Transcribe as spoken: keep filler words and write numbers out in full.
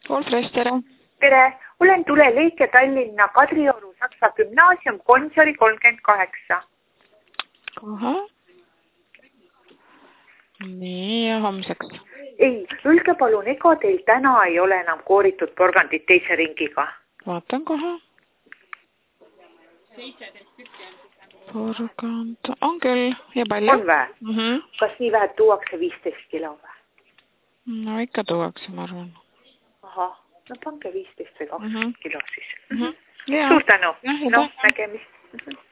Wolfres, tere! Tere! Olen Tule Leik ja Tallinna Kadrioru Saksa Gümnaasium Gonsiori kolmkümmend kaheksa. Aha. Nii, ja homseks. Ei, öelge palun, ega teil täna ei ole enam kooritud porgandit teise ringiga? Vaatan kohe. Porgand on küll ja palju? On vä? Mm -hmm. Kas nii vähe tuuakse viisteist kilo vä? No ikka tuuakse, ma arvan. Aha, no pange viisteist või kakskümmend mm -hmm. kilo siis. Mm -hmm. Ja. Suur tänu. Ja, no, nägemist.